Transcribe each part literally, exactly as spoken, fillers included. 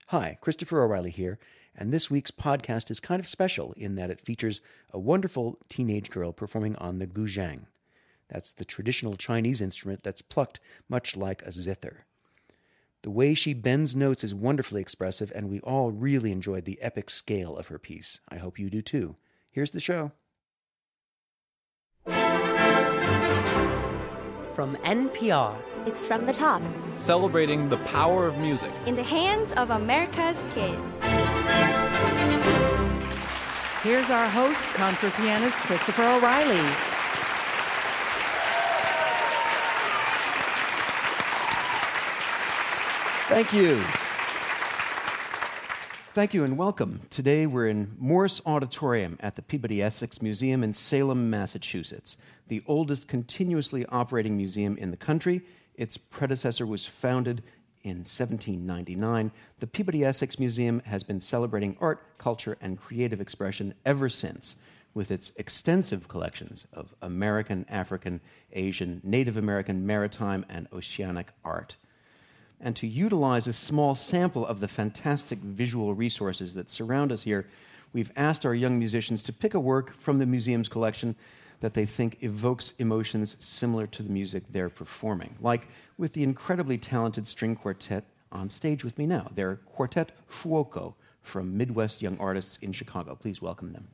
Hi, Christopher O'Reilly here, and this week's podcast is kind of special in that it features a wonderful teenage girl performing on the guzheng. That's the traditional Chinese instrument that's plucked much like a zither. The way she bends notes is wonderfully expressive, and we all really enjoyed the epic scale of her piece. I hope you do too. Here's the show. From N P R. It's From the Top. Celebrating the power of music. In the hands of America's kids. Here's our host, concert pianist Christopher O'Reilly. Thank you. Thank you and welcome. Today we're in Morse Auditorium at the Peabody Essex Museum in Salem, Massachusetts, the oldest continuously operating museum in the country. Its predecessor was founded in seventeen ninety-nine. The Peabody Essex Museum has been celebrating art, culture, and creative expression ever since, with its extensive collections of American, African, Asian, Native American, maritime, and oceanic art. And to utilize a small sample of the fantastic visual resources that surround us here, we've asked our young musicians to pick a work from the museum's collection that they think evokes emotions similar to the music they're performing, like with the incredibly talented string quartet on stage with me now. They're Quartet Fuoco from Midwest Young Artists in Chicago. Please welcome them.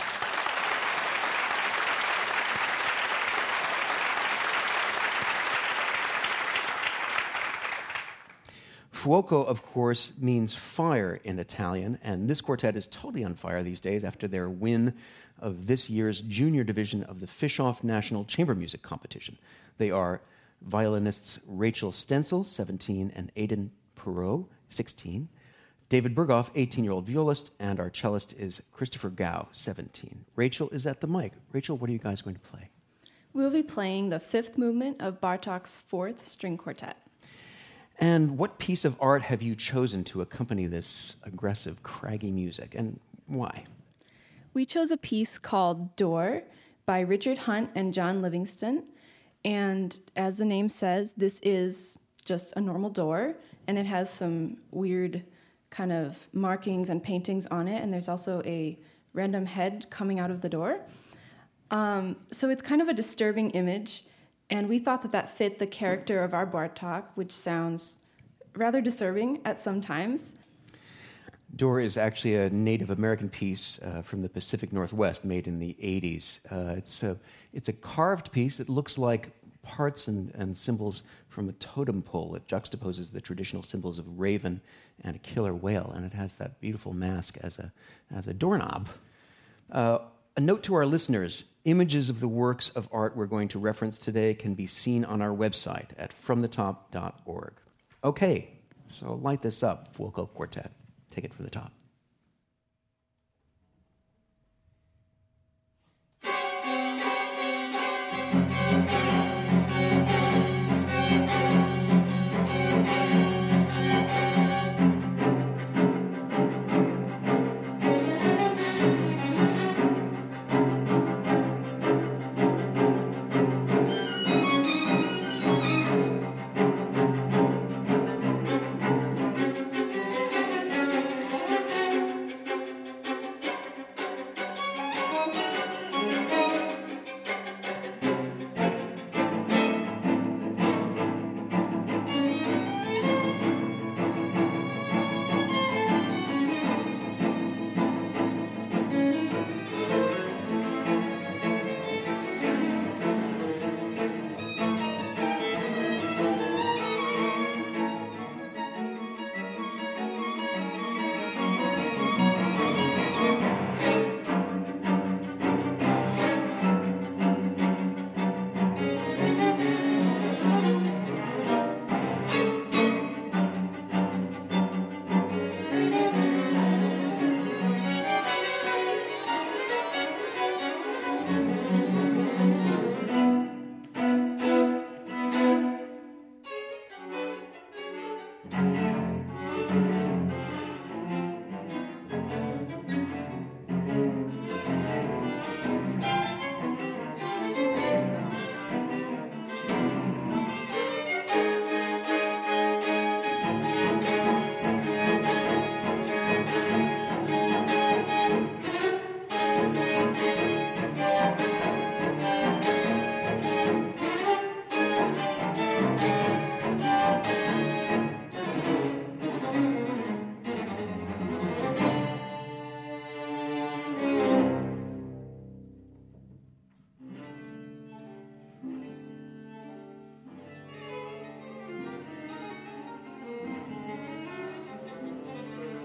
Fuoco, of course, means fire in Italian, and this quartet is totally on fire these days after their win of this year's junior division of the Fischoff National Chamber Music Competition. They are violinists Rachel Stenzel, seventeen, and Aidan Perot, sixteen, David Berghoff, eighteen-year-old violist, and our cellist is Christopher Gao, seventeen. Rachel is at the mic. Rachel, what are you guys going to play? We'll be playing the fifth movement of Bartók's Fourth String Quartet. And what piece of art have you chosen to accompany this aggressive, craggy music, and why? We chose a piece called Door by Richard Hunt and John Livingston. And as the name says, this is just a normal door, and it has some weird kind of markings and paintings on it, and there's also a random head coming out of the door. Um, so it's kind of a disturbing image. And we thought that that fit the character of our Bartók, which sounds rather disturbing at some times. Door is actually a Native American piece uh, from the Pacific Northwest, made in the eighties. Uh, it's a it's a carved piece. It looks like parts and, and symbols from a totem pole. It juxtaposes the traditional symbols of raven and a killer whale, and it has that beautiful mask as a as a doorknob. Uh, A note to our listeners, images of the works of art we're going to reference today can be seen on our website at from the top dot org. Okay, so light this up, Fuoco Quartet. Take it from the top.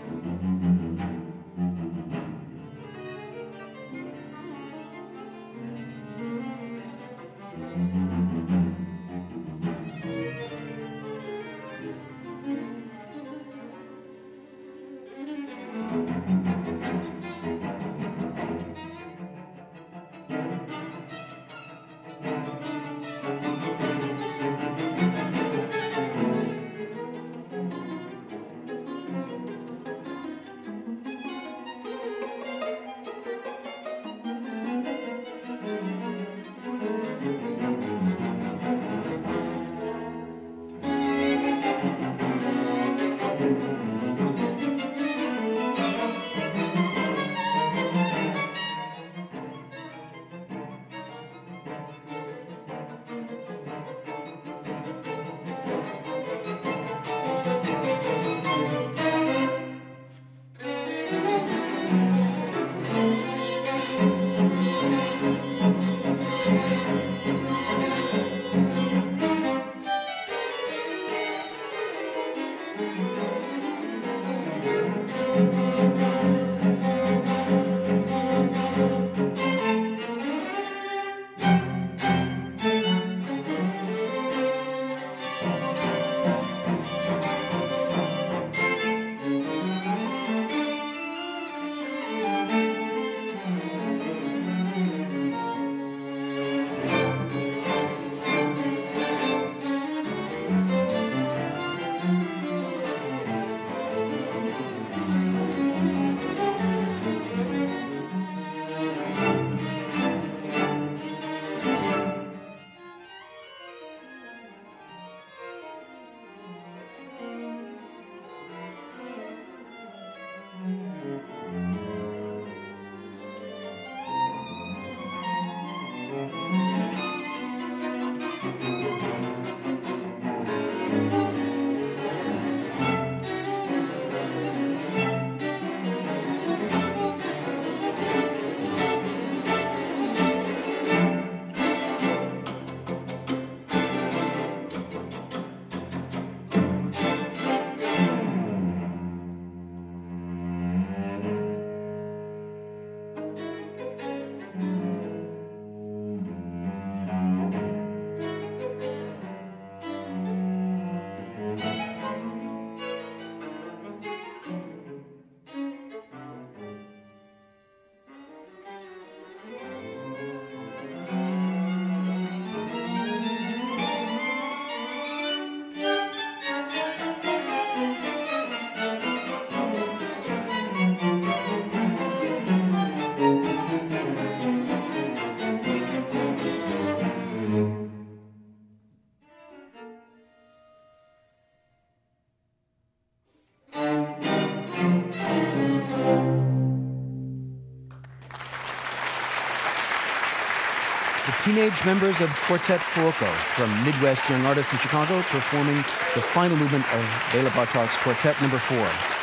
Teenage members of Quartet Fuoco from Midwest Young Artists in Chicago performing the final movement of Bela Bartok's Quartet number four.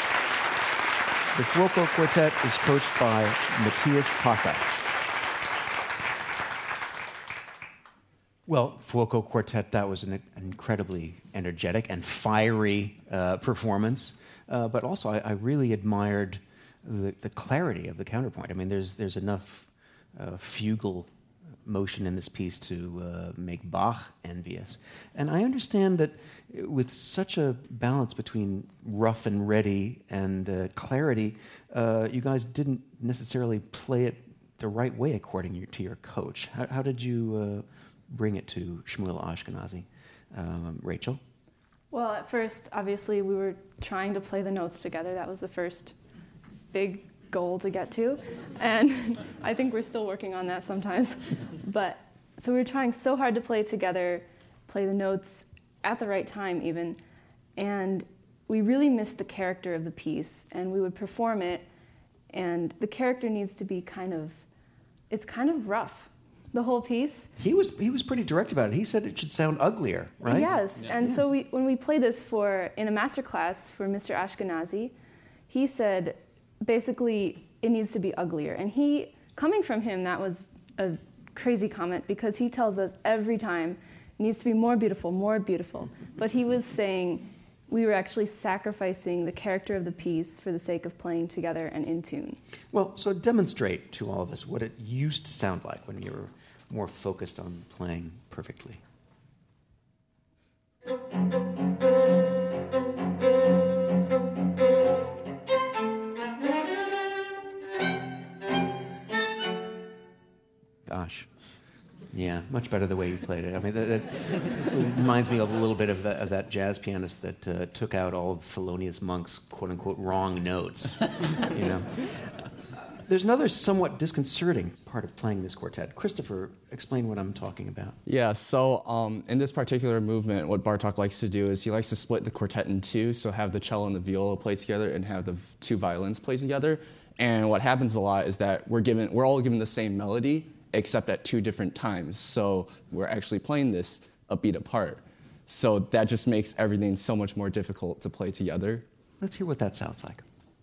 The Fuoco Quartet is coached by Matthias Taka. Well, Fuoco Quartet, that was an incredibly energetic and fiery uh, performance, uh, but also I, I really admired the, the clarity of the counterpoint. I mean, there's, there's enough uh, fugal motion in this piece to uh, make Bach envious. And I understand that with such a balance between rough and ready and uh, clarity, uh, you guys didn't necessarily play it the right way according to your coach. How, how did you uh, bring it to Shmuel Ashkenazi? Um, Rachel? Well, at first, obviously, we were trying to play the notes together. That was the first big goal to get to, and I think we're still working on that sometimes. But so we were trying so hard to play together, play the notes at the right time even, and we really missed the character of the piece, and we would perform it, and the character needs to be kind of, it's kind of rough, the whole piece. He was he was pretty direct about it. He said it should sound uglier, right? Yes, yeah. and yeah. so we when we played this for in a master class for Mister Ashkenazi, he said, basically, it needs to be uglier. And he, coming from him, that was a crazy comment because he tells us every time it needs to be more beautiful, more beautiful. But he was saying we were actually sacrificing the character of the piece for the sake of playing together and in tune. Well, so demonstrate to all of us what it used to sound like when you were more focused on playing perfectly. Gosh. Yeah, much better the way you played it. I mean, that, that reminds me of a little bit of, the, of that jazz pianist that uh, took out all of Thelonious Monk's quote-unquote wrong notes. You know, there's another somewhat disconcerting part of playing this quartet. Christopher, explain what I'm talking about. Yeah, so um, in this particular movement, what Bartók likes to do is he likes to split the quartet in two, so have the cello and the viola play together and have the two violins play together. And what happens a lot is that we're given, we're all given the same melody, except at two different times. So we're actually playing this a beat apart. So that just makes everything so much more difficult to play together. Let's hear what that sounds like.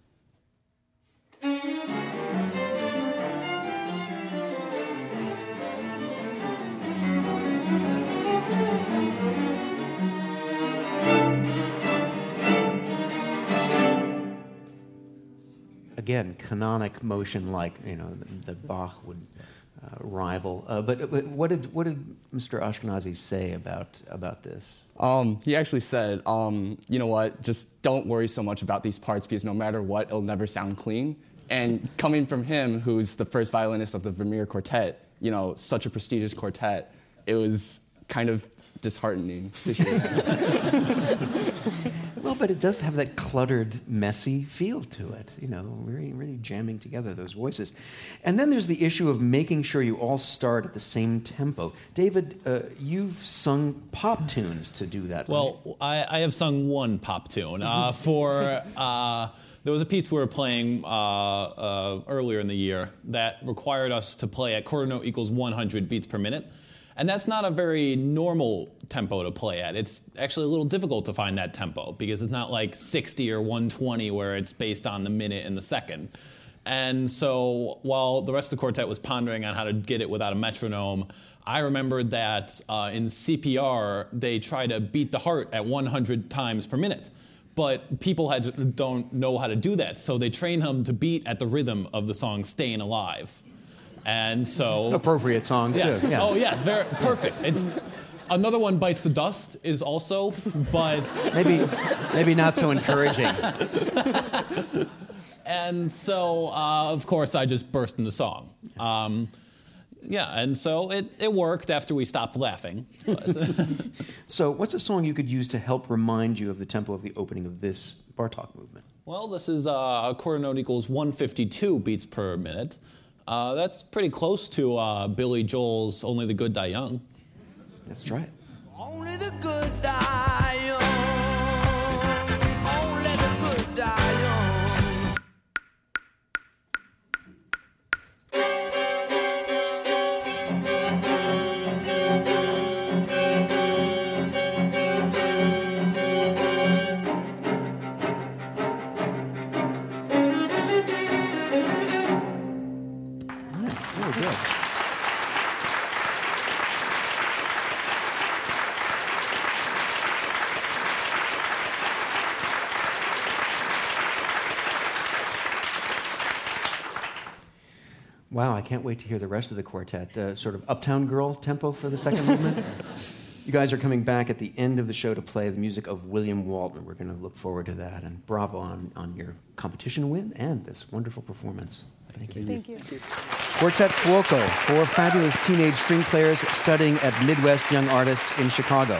Again, canonic motion like, you know, the, the Bach would Uh, rival, uh, but, but what did what did Mister Ashkenazi say about about this? Um, he actually said, um, you know what, just don't worry so much about these parts because no matter what, it'll never sound clean. And coming from him, who's the first violinist of the Vermeer Quartet, you know, such a prestigious quartet, it was kind of disheartening to hear that. Well, but it does have that cluttered, messy feel to it, you know, really, really jamming together those voices. And then there's the issue of making sure you all start at the same tempo. David, uh, you've sung pop tunes to do that. Well, right? I, I have sung one pop tune. Uh, for uh, there was a piece we were playing uh, uh, earlier in the year that required us to play at quarter note equals one hundred beats per minute. And that's not a very normal tempo to play at. It's actually a little difficult to find that tempo because it's not like sixty or one twenty where it's based on the minute and the second. And so while the rest of the quartet was pondering on how to get it without a metronome, I remembered that uh, in C P R, they try to beat the heart at one hundred times per minute. But people had, don't know how to do that, so they train them to beat at the rhythm of the song Staying Alive. And so... Appropriate song, yes. too. Yeah. Oh, yeah, very perfect. It's another one, Bites the Dust, is also, but... Maybe, maybe not so encouraging. And so, uh, of course, I just burst into song. Um, yeah, and so it, it worked after we stopped laughing. So what's a song you could use to help remind you of the tempo of the opening of this Bartók movement? Well, this is uh, a quarter note equals one fifty-two beats per minute. Uh, that's pretty close to uh, Billy Joel's Only the Good Die Young. Let's try it. Only the good die young. Only the good die young. Wow, I can't wait to hear the rest of the quartet. Uh, sort of Uptown Girl tempo for the second movement. You guys are coming back at the end of the show to play the music of William Walton. We're going to look forward to that. And bravo on, on your competition win and this wonderful performance. Thank you. Thank you. Quartet Fuoco, four fabulous teenage string players studying at Midwest Young Artists in Chicago.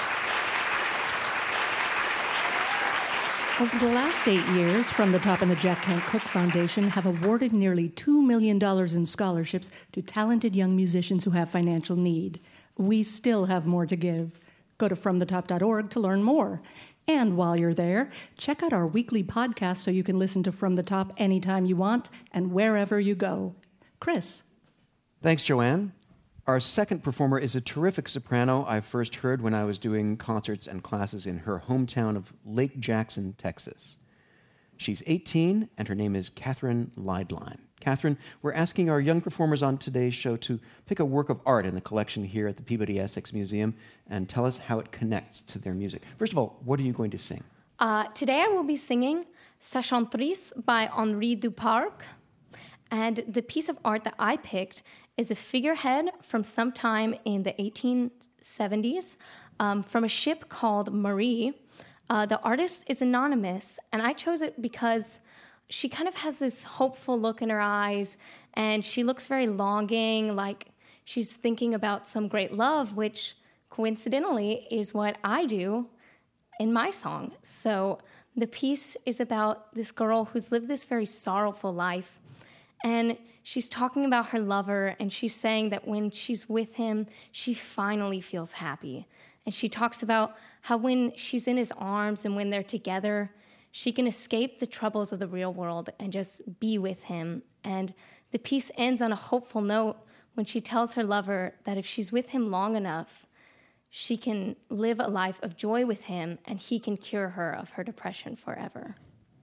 Over the last eight years, From the Top and the Jack Kent Cooke Foundation have awarded nearly two million dollars in scholarships to talented young musicians who have financial need. We still have more to give. Go to from the top dot org to learn more. And while you're there, check out our weekly podcast so you can listen to From the Top anytime you want and wherever you go. Chris. Thanks, Joanne. Our second performer is a terrific soprano I first heard when I was doing concerts and classes in her hometown of Lake Jackson, Texas. She's eighteen, and her name is Catherine Leidline. Catherine, we're asking our young performers on today's show to pick a work of art in the collection here at the Peabody Essex Museum and tell us how it connects to their music. First of all, what are you going to sing? Uh, today I will be singing Sa Chantrice by Henri Duparc. And the piece of art that I picked is a figurehead from sometime in the eighteen seventies um, from a ship called Marie. Uh, the artist is anonymous, and I chose it because she kind of has this hopeful look in her eyes, and she looks very longing, like she's thinking about some great love, which coincidentally is what I do in my song. So the piece is about this girl who's lived this very sorrowful life, and she's talking about her lover, and she's saying that when she's with him, she finally feels happy. And she talks about how when she's in his arms and when they're together, she can escape the troubles of the real world and just be with him. And the piece ends on a hopeful note when she tells her lover that if she's with him long enough, she can live a life of joy with him, and he can cure her of her depression forever.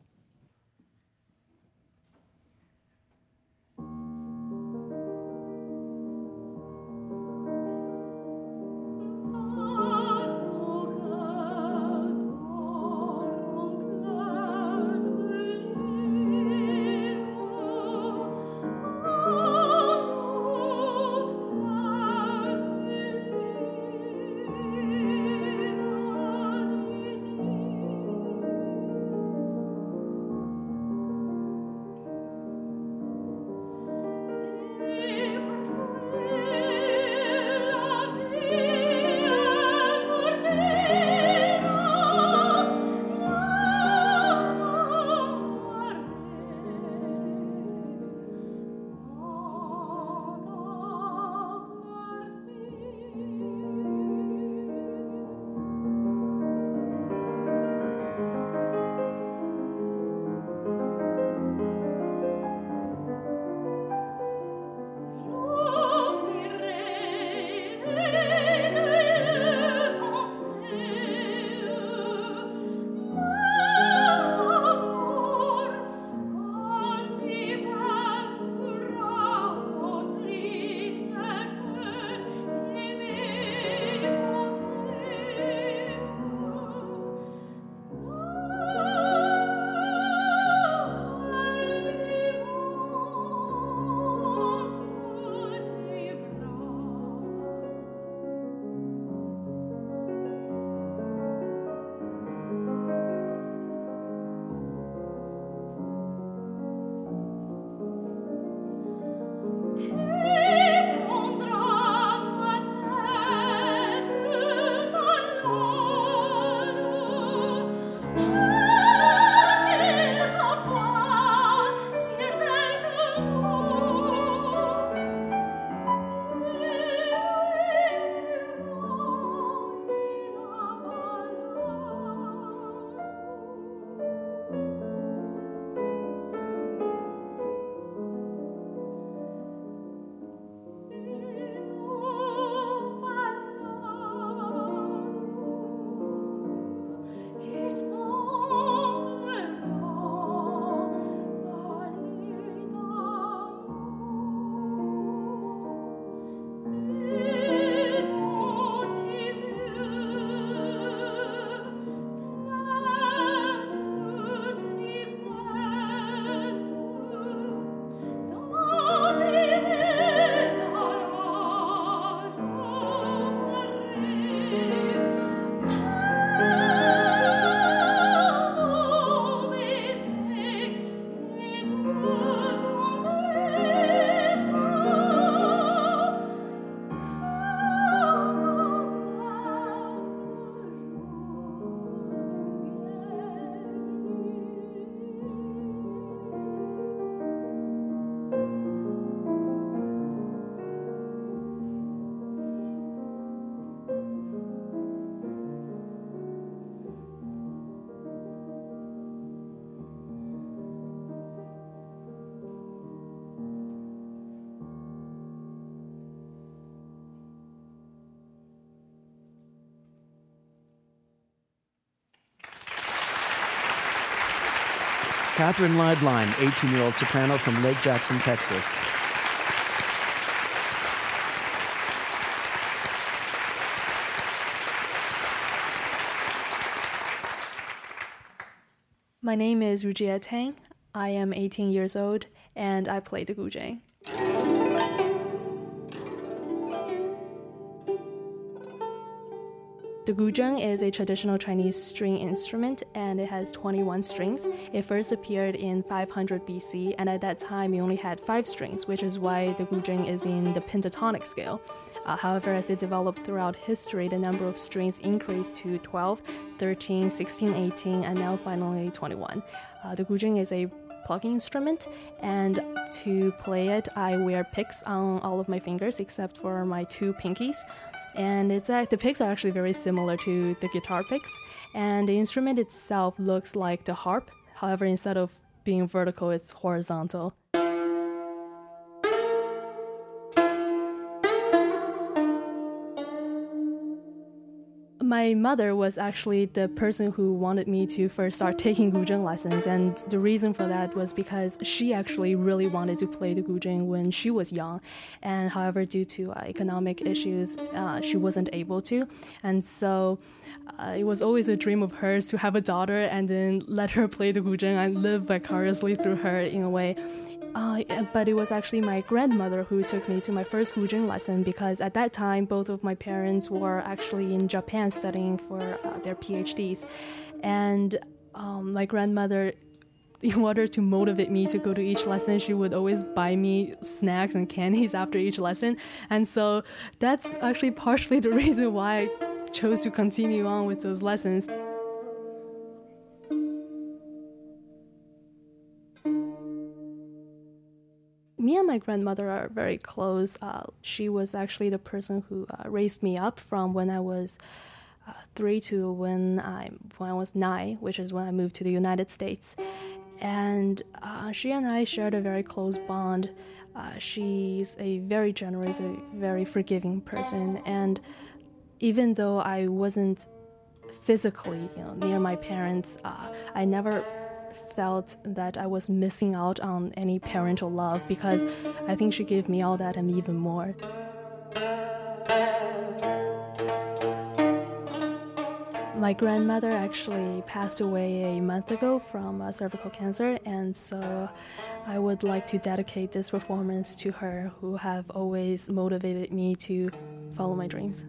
Catherine Leidline, eighteen-year-old soprano from Lake Jackson, Texas. My name is Rujia Tang. I am eighteen years old, and I play the guzheng. The guzheng is a traditional Chinese string instrument, and it has twenty-one strings. It first appeared in five hundred B C, and at that time it only had five strings, which is why the guzheng is in the pentatonic scale. Uh, however, as it developed throughout history, the number of strings increased to twelve, thirteen, sixteen, eighteen, and now finally twenty-one. Uh, the guzheng is a plucking instrument, and to play it, I wear picks on all of my fingers except for my two pinkies. And it's uh, the picks are actually very similar to the guitar picks, and the instrument itself looks like the harp. However, instead of being vertical, it's horizontal. My mother was actually the person who wanted me to first start taking guzheng lessons, and the reason for that was because she actually really wanted to play the guzheng when she was young, and however, due to uh, economic issues, uh, she wasn't able to, and so uh, it was always a dream of hers to have a daughter and then let her play the guzheng and live vicariously through her in a way. Uh, but it was actually my grandmother who took me to my first guzheng lesson, because at that time both of my parents were actually in Japan studying for uh, their PhDs, and um, my grandmother, in order to motivate me to go to each lesson, she would always buy me snacks and candies after each lesson, and so that's actually partially the reason why I chose to continue on with those lessons. Me and my grandmother are very close. Uh, she was actually the person who uh, raised me up from when I was uh, three to when I when I was nine, which is when I moved to the United States. And uh, she and I shared a very close bond. Uh, she's a very generous, a very forgiving person. And even though I wasn't physically, you know, near my parents, uh, I never felt that I was missing out on any parental love, because I think she gave me all that and even more. My grandmother actually passed away a month ago from uh, cervical cancer, and so I would like to dedicate this performance to her, who have always motivated me to follow my dreams.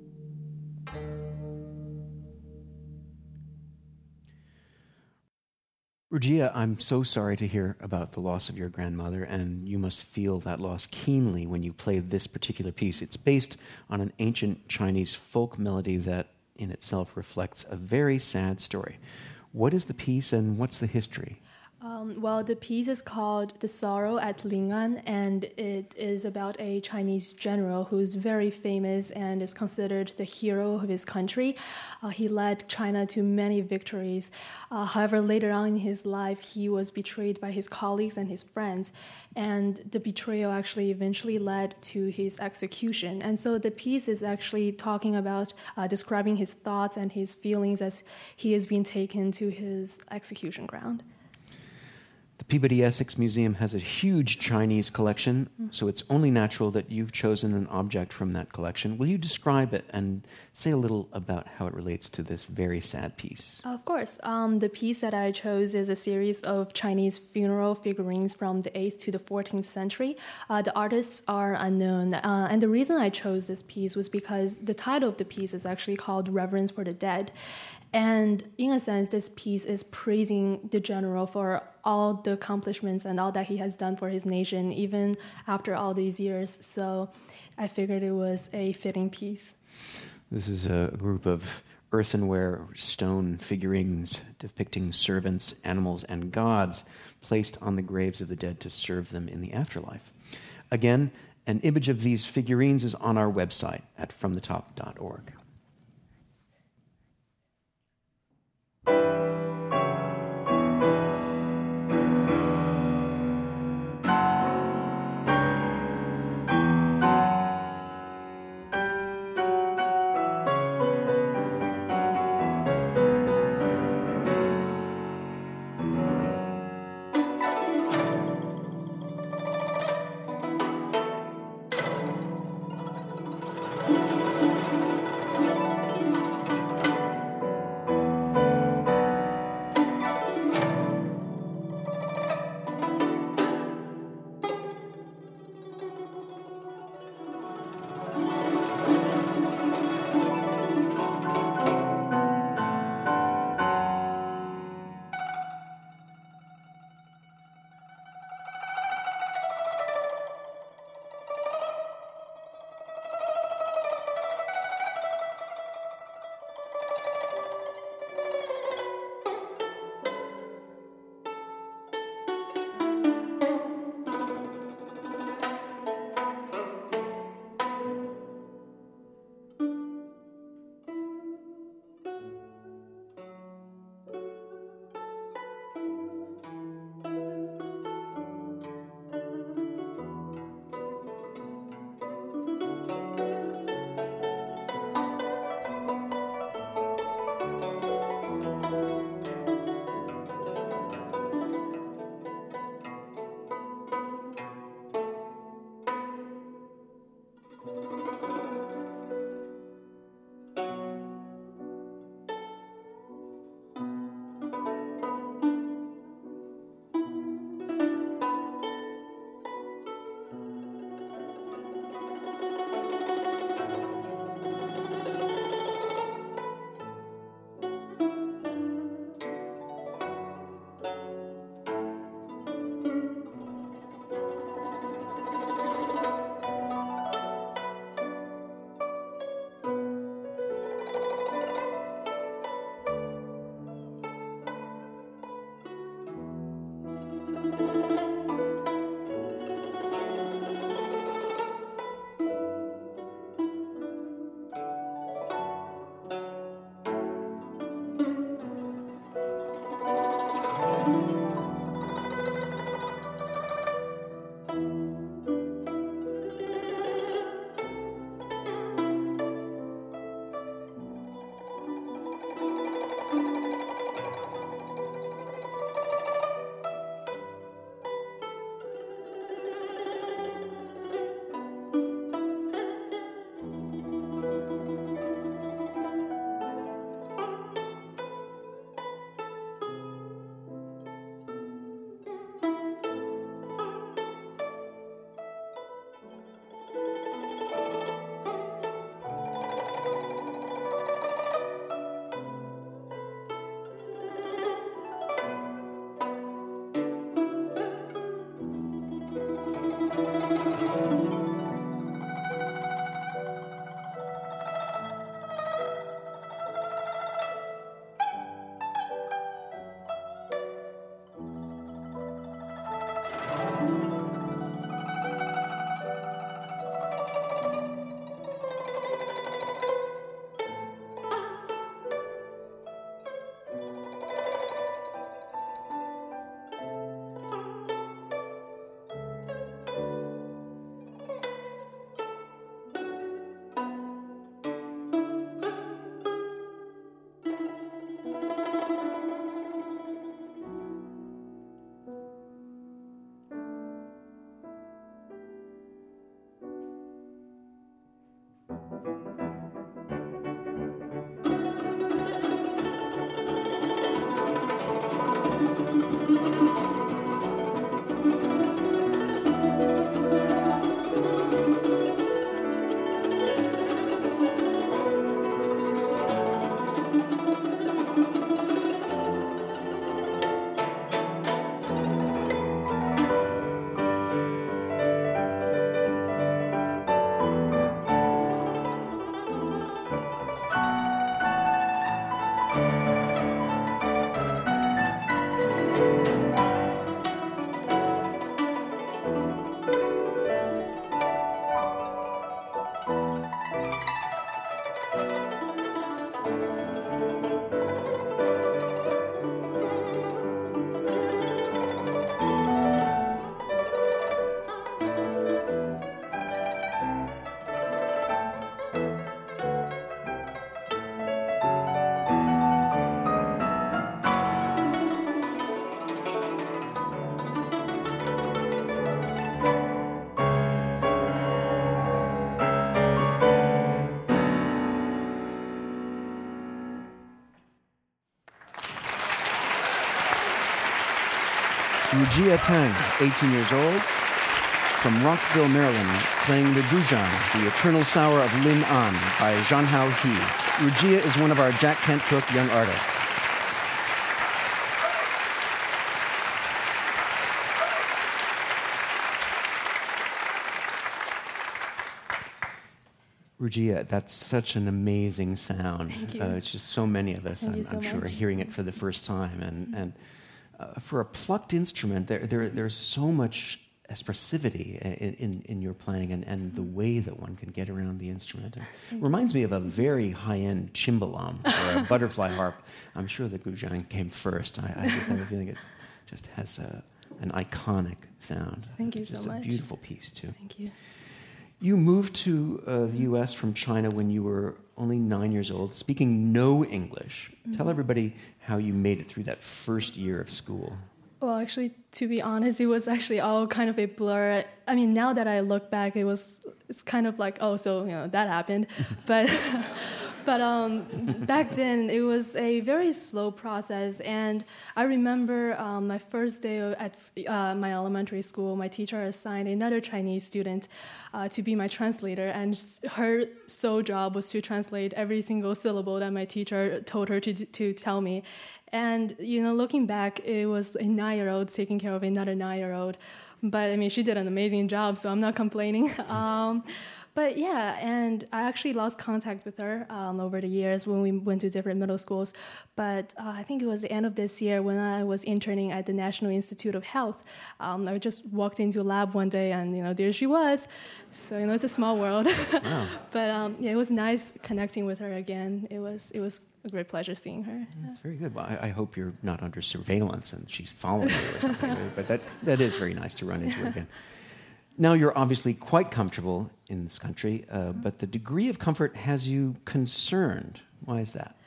Rujia, I'm so sorry to hear about the loss of your grandmother, and you must feel that loss keenly when you play this particular piece. It's based on an ancient Chinese folk melody that in itself reflects a very sad story. What is the piece and what's the history? Um, well, the piece is called The Sorrow at Ling'an, and it is about a Chinese general who's very famous and is considered the hero of his country. Uh, he led China to many victories. Uh, however, later on in his life, he was betrayed by his colleagues and his friends, and the betrayal actually eventually led to his execution. And so the piece is actually talking about, uh, describing his thoughts and his feelings as he is being taken to his execution ground. The Peabody Essex Museum has a huge Chinese collection, Mm. so it's only natural that you've chosen an object from that collection. Will you describe it and say a little about how it relates to this very sad piece? Of course. Um, the piece that I chose is a series of Chinese funeral figurines from the eighth to the fourteenth century. Uh, the artists are unknown, uh, and the reason I chose this piece was because the title of the piece is actually called Reverence for the Dead. And in a sense, this piece is praising the general for all the accomplishments and all that he has done for his nation, even after all these years. So I figured it was a fitting piece. This is a group of earthenware stone figurines depicting servants, animals, and gods placed on the graves of the dead to serve them in the afterlife. Again, an image of these figurines is on our website at from the top dot org. Rujia Tang, eighteen years old, from Rockville, Maryland, playing the Guzheng, the Eternal Sour of Lin An by Zhanhao He. Rujia is one of our Jack Kent Cooke young artists. Rujia, that's such an amazing sound. Thank you. Uh, it's just so many of us, Thank I'm, you so I'm sure, much. hearing it for the first time. And, and uh, for a plucked instrument, there, there, there's so much expressivity in, in, in your playing and, and the way that one can get around the instrument. It reminds me of a very high-end cimbalom or a butterfly harp. I'm sure the Guzheng came first. I, I just have a feeling it just has a, an iconic sound. Thank you it's so just much. a beautiful piece, too. Thank you. You moved to uh, the U S from China when you were only nine years old, speaking no English. Mm-hmm. Tell everybody how you made it through that first year of school. Well, actually, to be honest, it was actually all kind of a blur. I mean, now that I look back, it was, it's kind of like, oh, so, you know, that happened. but but um, back then, it was a very slow process. And I remember um, my first day at uh, my elementary school, my teacher assigned another Chinese student uh, to be my translator. And her sole job was to translate every single syllable that my teacher told her to, to tell me. And, you know, looking back, it was a nine-year-old taking care of another nine-year-old. But, I mean, she did an amazing job, so I'm not complaining. um, but, yeah, and I actually lost contact with her um, over the years when we went to different middle schools. But uh, I think it was the end of this year when I was interning at the National Institute of Health. Um, I just walked into a lab one day, and, you know, there she was. So, you know, it's a small world. Wow. But, um, yeah, it was nice connecting with her again. It was, it was a great pleasure seeing her. That's very good. Well, I, I hope you're not under surveillance and she's following you or something. But that, that is very nice to run into her again. Now, you're obviously quite comfortable in this country, uh, but the degree of comfort has you concerned. Why is that?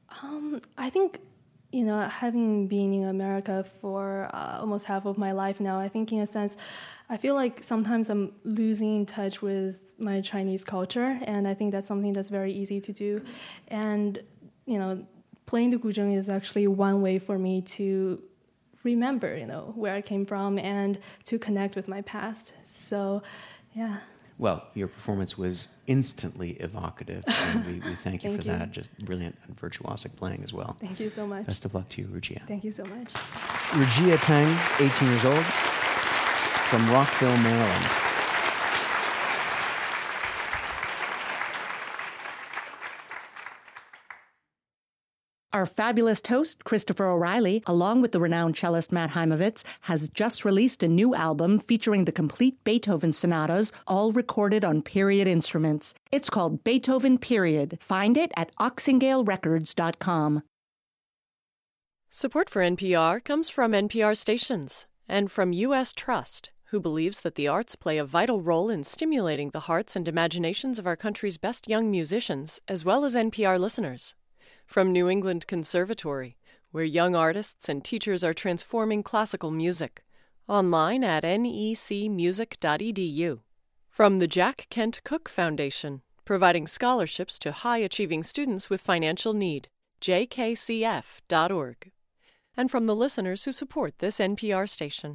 Um, I think, you know, having been in America for uh, almost half of my life now, I think in a sense, I feel like sometimes I'm losing touch with my Chinese culture, and I think that's something that's very easy to do. And, you know, playing the guzheng is actually one way for me to remember, you know, where I came from and to connect with my past. So, yeah. Well, your performance was instantly evocative, and we, we thank you Thank for you. that. Just brilliant and virtuosic playing as well. Thank you so much. Best of luck to you, Rujia. Thank you so much. Rujia Tang, eighteen years old, from Rockville, Maryland. Our fabulous host, Christopher O'Reilly, along with the renowned cellist Matt Heimovitz, has just released a new album featuring the complete Beethoven sonatas, all recorded on period instruments. It's called Beethoven Period. Find it at oxingale records dot com. Support for N P R comes from N P R stations and from U S Trust, who believes that the arts play a vital role in stimulating the hearts and imaginations of our country's best young musicians, as well as N P R listeners. From New England Conservatory, where young artists and teachers are transforming classical music. Online at N E C music dot E D U. From the Jack Kent Cooke Foundation, providing scholarships to high-achieving students with financial need. J K C F dot org. And from the listeners who support this N P R station.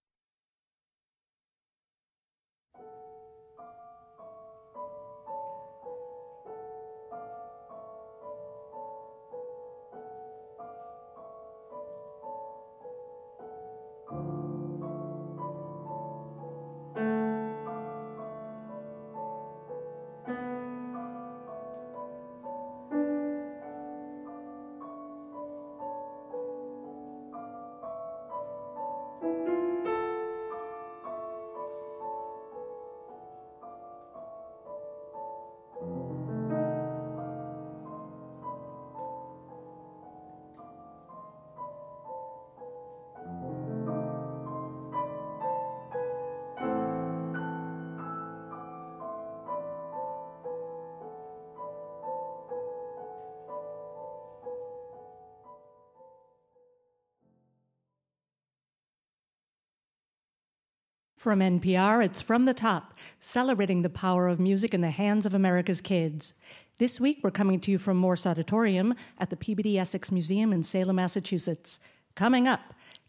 From N P R, it's From the Top, celebrating the power of music in the hands of America's kids. This week, we're coming to you from Morse Auditorium at the Peabody Essex Museum in Salem, Massachusetts. Coming up,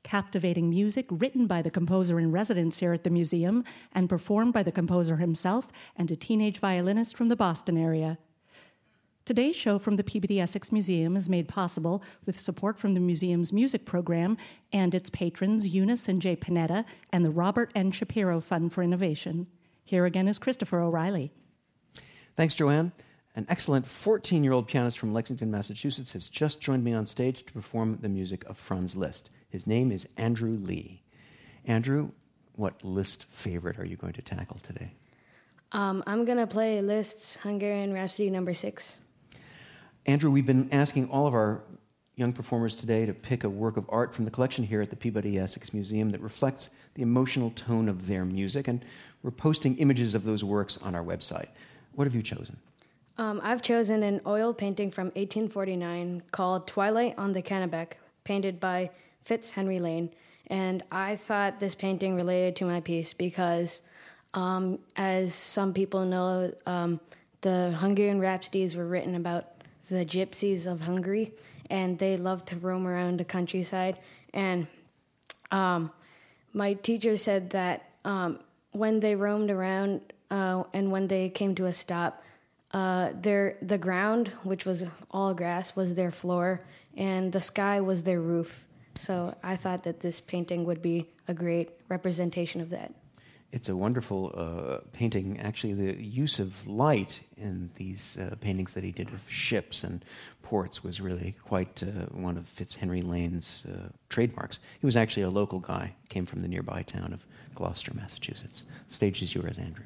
captivating music written by the composer in residence here at the museum and performed by the composer himself and a teenage violinist from the Boston area. Today's show from the Peabody Essex Museum is made possible with support from the museum's music program and its patrons Eunice and Jay Panetta and the Robert N. Shapiro Fund for Innovation. Here again is Christopher O'Reilly. Thanks, Joanne. An excellent fourteen-year-old pianist from Lexington, Massachusetts has just joined me on stage to perform the music of Franz Liszt. His name is Andrew Lee. Andrew, what Liszt favorite are you going to tackle today? Um, I'm going to play Liszt's Hungarian Rhapsody number six. Andrew, we've been asking all of our young performers today to pick a work of art from the collection here at the Peabody Essex Museum that reflects the emotional tone of their music, and we're posting images of those works on our website. What have you chosen? Um, I've chosen an oil painting from eighteen forty-nine called Twilight on the Kennebec, painted by Fitzhenry Lane. And I thought this painting related to my piece because, um, as some people know, um, the Hungarian Rhapsodies were written about the gypsies of Hungary, and they loved to roam around the countryside. And um, my teacher said that um, when they roamed around uh, and when they came to a stop, uh, their the ground, which was all grass, was their floor, and the sky was their roof. So I thought that this painting would be a great representation of that. It's a wonderful uh, painting. Actually, the use of light in these uh, paintings that he did of ships and ports was really quite uh, one of Fitzhenry Lane's uh, trademarks. He was actually a local guy, came from the nearby town of Gloucester, Massachusetts. The stage is yours, Andrew.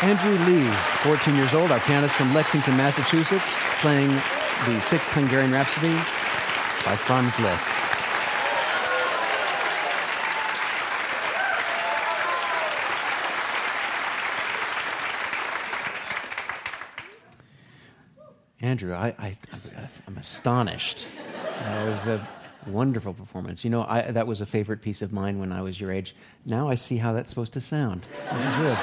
Andrew Lee, fourteen years old, our pianist from Lexington, Massachusetts, playing the Sixth Hungarian Rhapsody by Franz Liszt. Andrew, I, I, I'm astonished. That was a wonderful performance. You know, I, that was a favorite piece of mine when I was your age. Now I see how that's supposed to sound. This is good.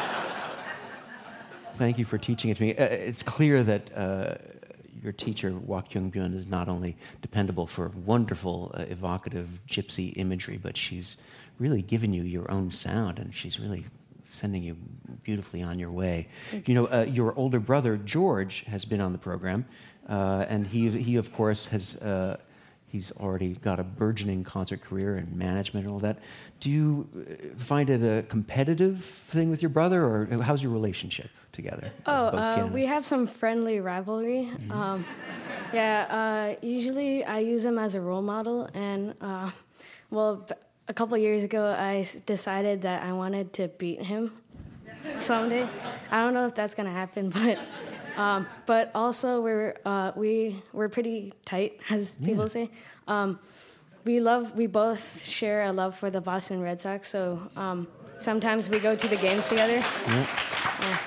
Thank you for teaching it to me. Uh, it's clear that uh, your teacher, Wak Jung Byun, is not only dependable for wonderful, uh, evocative gypsy imagery, but she's really given you your own sound, and she's really sending you beautifully on your way. You know, uh, your older brother, George, has been on the program, uh, and he, he, of course, has... Uh, He's already got a burgeoning concert career and management and all that. Do you find it a competitive thing with your brother, or how's your relationship together? Oh, uh, we have some friendly rivalry. Mm-hmm. Um, yeah, uh, usually I use him as a role model, and uh, well, a couple of years ago I decided that I wanted to beat him someday. I don't know if that's gonna happen, but. Um, but also we're uh, we we're pretty tight, as people yeah. say. Um, we love we both share a love for the Boston Red Sox, so um, sometimes we go to the games together. Yeah. Yeah.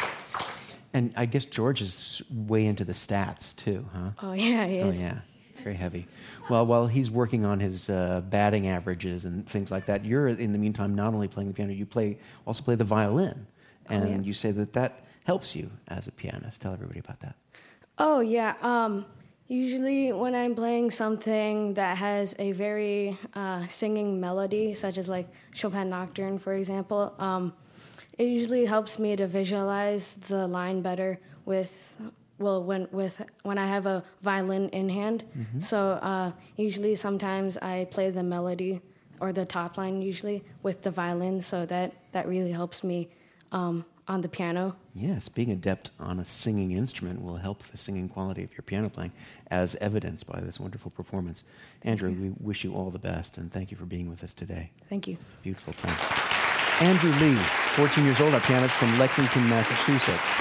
And I guess George is way into the stats too, huh? Oh yeah, he is. Oh yeah, very heavy. Well, while he's working on his uh, batting averages and things like that, you're in the meantime not only playing the piano, you play also play the violin, and oh, yeah. you say that that helps you as a pianist. Tell everybody about that. Oh, yeah. Um, usually when I'm playing something that has a very uh, singing melody, such as like Chopin Nocturne, for example, um, it usually helps me to visualize the line better with, well, when with when I have a violin in hand. Mm-hmm. So uh, usually sometimes I play the melody or the top line usually with the violin, so that, that really helps me um, on the piano. Yes, being adept on a singing instrument will help the singing quality of your piano playing, as evidenced by this wonderful performance. Andrew, we wish you all the best, and thank you for being with us today. Thank you. Beautiful, thanks. Andrew Lee, fourteen years old, our pianist from Lexington, Massachusetts.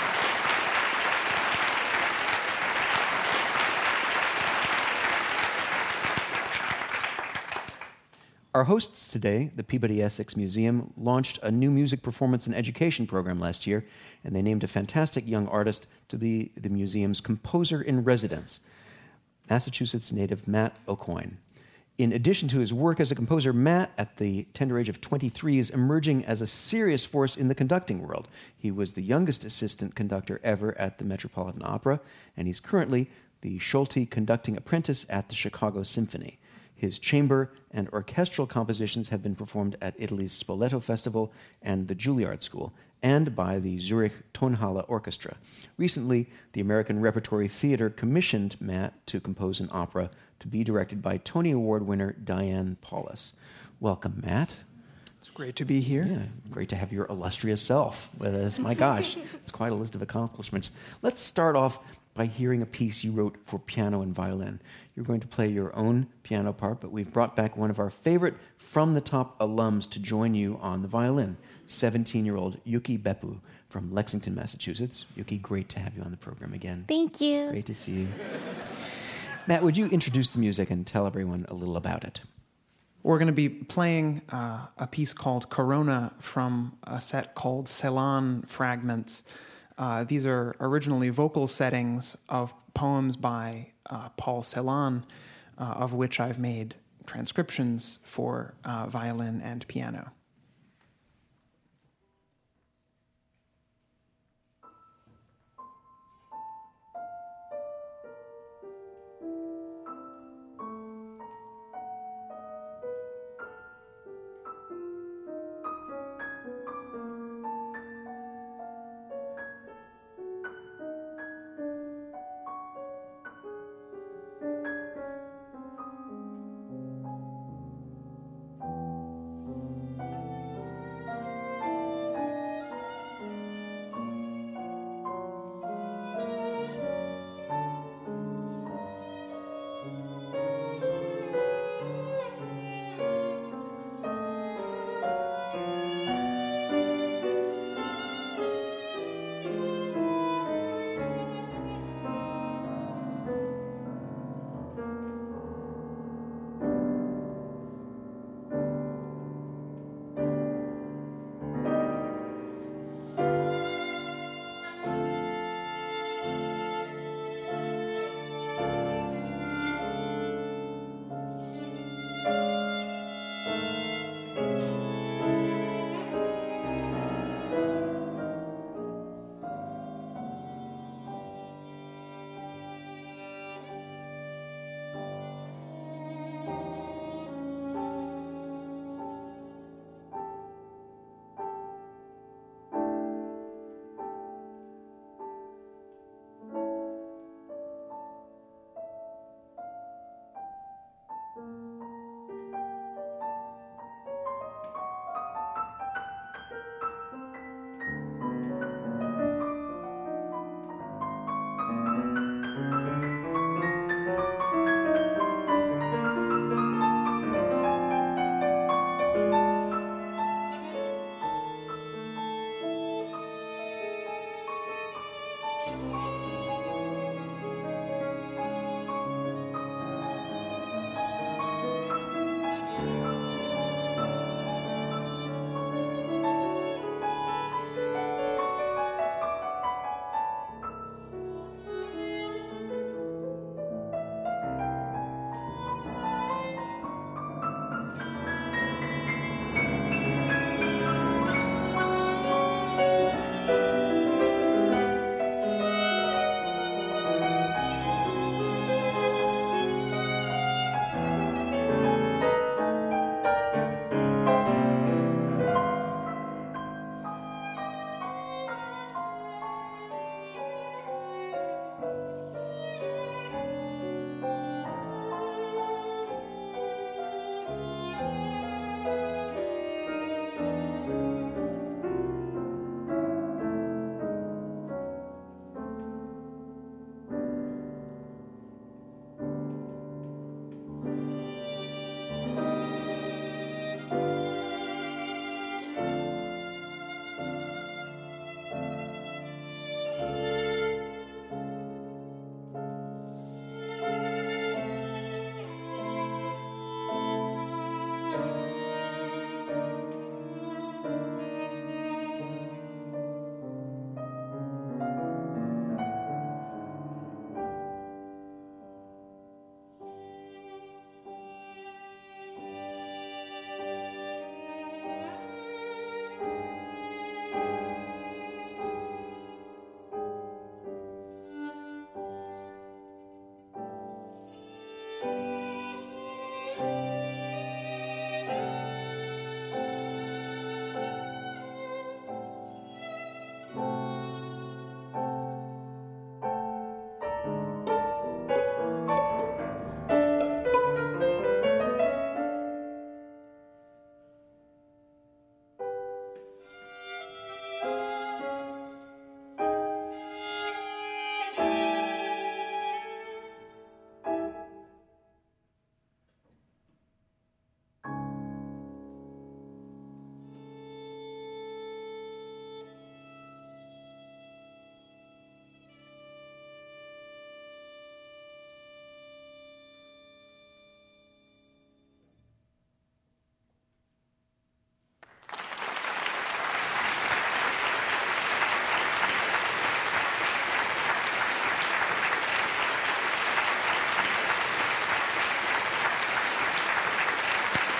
Our hosts today, the Peabody Essex Museum, launched a new music performance and education program last year, and they named a fantastic young artist to be the museum's composer in residence, Massachusetts native Matt Aucoin. In addition to his work as a composer, Matt, at the tender age of twenty-three, is emerging as a serious force in the conducting world. He was the youngest assistant conductor ever at the Metropolitan Opera, and he's currently the Schulte conducting apprentice at the Chicago Symphony. His chamber and orchestral compositions have been performed at Italy's Spoleto Festival and the Juilliard School, and by the Zurich Tonhalle Orchestra. Recently, the American Repertory Theater commissioned Matt to compose an opera to be directed by Tony Award winner Diane Paulus. Welcome, Matt. It's great to be here. Yeah, great to have your illustrious self with us. My gosh, it's quite a list of accomplishments. Let's start off by hearing a piece you wrote for piano and violin. You're going to play your own piano part, but we've brought back one of our favorite From the Top alums to join you on the violin, seventeen-year-old Yuki Beppu from Lexington, Massachusetts. Yuki, great to have you on the program again. Thank you. Great to see you. Matt, would you introduce the music and tell everyone a little about it? We're going to be playing uh, a piece called Corona from a set called Celan Fragments. Uh, these are originally vocal settings of poems by uh, Paul Celan, uh, of which I've made transcriptions for uh, violin and piano.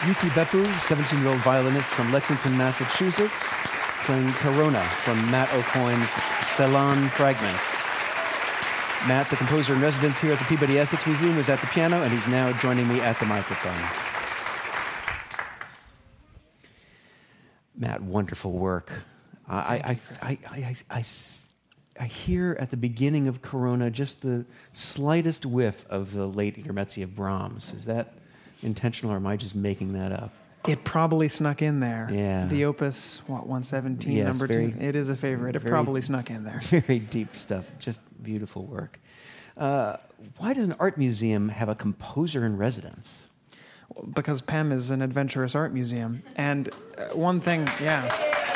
Yuki Beppu, seventeen-year-old violinist from Lexington, Massachusetts, playing Corona from Matt Aucoin's Ceylon Fragments. Matt, the composer in residence here at the Peabody Essex Museum, was at the piano, and he's now joining me at the microphone. Matt, wonderful work. I, I, I, I, I, I hear at the beginning of Corona just the slightest whiff of the late Intermezzi of Brahms. Is that intentional, or am I just making that up? It probably snuck in there. Yeah. The Opus, what, one seventeen, yes, number very, two? It is a favorite. It very, probably snuck in there. Very deep stuff. Just beautiful work. Uh, why does an art museum have a composer in residence? Because P E M is an adventurous art museum. And uh, one thing, yeah.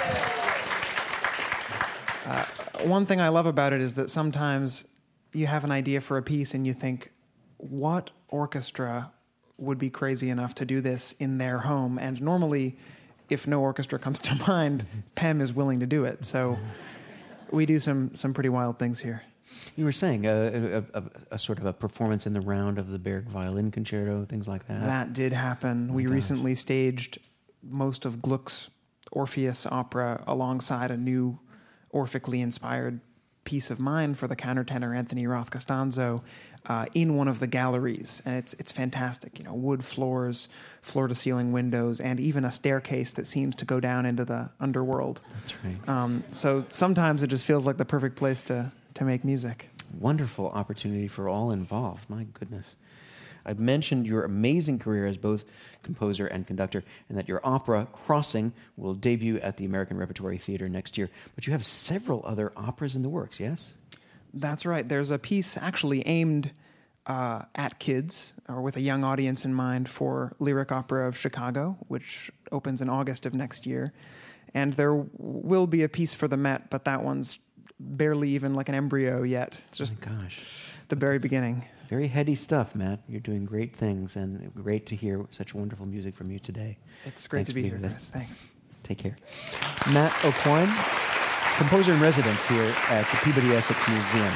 Uh, one thing I love about it is that sometimes you have an idea for a piece and you think, what orchestra would be crazy enough to do this in their home? And normally, if no orchestra comes to mind, P E M is willing to do it. So we do some, some pretty wild things here. You were saying uh, a, a, a sort of a performance in the round of the Berg Violin Concerto, things like that. That did happen. Oh, we gosh. recently staged most of Gluck's Orpheus opera alongside a new Orphically inspired piece of mine for the countertenor Anthony Roth Costanzo uh, in one of the galleries. And it's it's fantastic. You know, wood floors, floor-to-ceiling windows, and even a staircase that seems to go down into the underworld. That's right. Um, so sometimes it just feels like the perfect place to, to make music. Wonderful opportunity for all involved. My goodness. I've mentioned your amazing career as both composer and conductor, and that your opera, Crossing, will debut at the American Repertory Theater next year. But you have several other operas in the works, yes? That's right. There's a piece actually aimed uh, at kids, or with a young audience in mind, for Lyric Opera of Chicago, which opens in August of next year. And there will be a piece for the Met, but that one's barely even like an embryo yet. It's just oh my gosh. the very beginning. Very heady stuff, Matt. You're doing great things, and great to hear such wonderful music from you today. It's great Thanks to be for here, being with Chris. us. Thanks. Take care. Matt Aucoin, composer in residence here at the Peabody Essex Museum.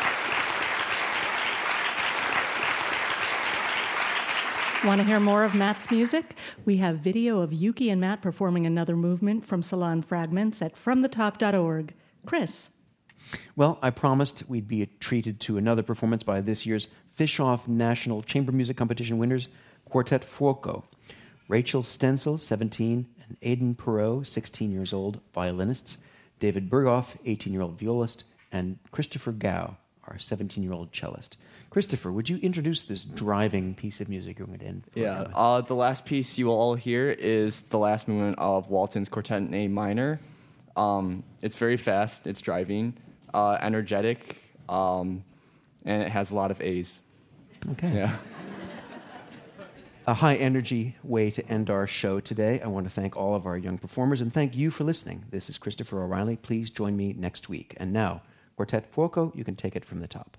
Want to hear more of Matt's music? We have video of Yuki and Matt performing another movement from Ceylon Fragments at from the top dot org. Chris. Well, I promised we'd be treated to another performance by this year's Fischoff National Chamber Music Competition winners, Quartet Fuoco. Rachel Stenzel, seventeen, and Aidan Perot, sixteen years old, violinists. David Berghoff, eighteen-year-old violist, and Christopher Gao, our seventeen-year-old cellist. Christopher, would you introduce this driving piece of music you're going to end? Yeah, uh, the last piece you will all hear is the last movement of Walton's Quartet in A minor. Um, it's very fast, it's driving, uh, energetic, um, and it has a lot of A's. Okay. Yeah. A high-energy way to end our show today. I want to thank all of our young performers and thank you for listening. This is Christopher O'Reilly. Please join me next week. And now, Quartet Fuoco, you can take it from the top.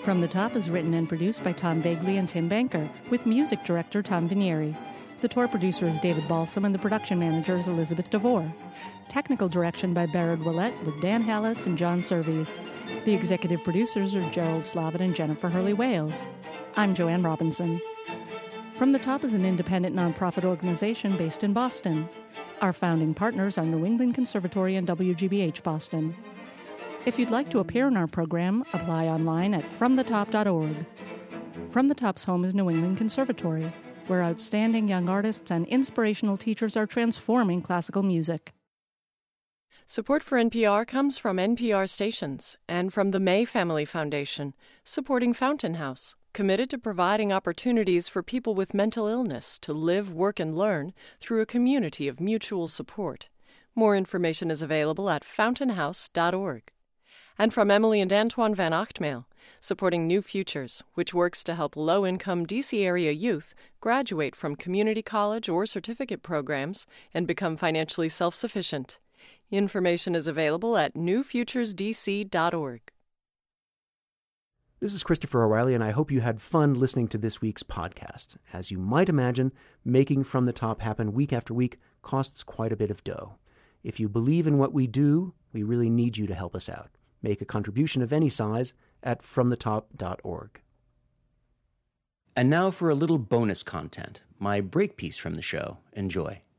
From the Top is written and produced by Tom Bagley and Tim Banker, with music director Tom Vinieri. The tour producer is David Balsam, and the production manager is Elizabeth DeVore. Technical direction by Barrett Willett, with Dan Hallis and John Surveys. The executive producers are Gerald Slavin and Jennifer Hurley-Wales. I'm Joanne Robinson. From the Top is an independent nonprofit organization based in Boston. Our founding partners are New England Conservatory and W G B H Boston. If you'd like to appear in our program, apply online at from the top dot org. From the Top's home is New England Conservatory, where outstanding young artists and inspirational teachers are transforming classical music. Support for N P R comes from N P R stations and from the May Family Foundation, supporting Fountain House, committed to providing opportunities for people with mental illness to live, work, and learn through a community of mutual support. More information is available at fountain house dot org. And from Emily and Antoine Van Ochtmael, supporting New Futures, which works to help low-income D C area youth graduate from community college or certificate programs and become financially self-sufficient. Information is available at new futures d c dot org. This is Christopher O'Reilly, and I hope you had fun listening to this week's podcast. As you might imagine, making From the Top happen week after week costs quite a bit of dough. If you believe in what we do, we really need you to help us out. Make a contribution of any size at from the top dot org. And now for a little bonus content, my break piece from the show. Enjoy.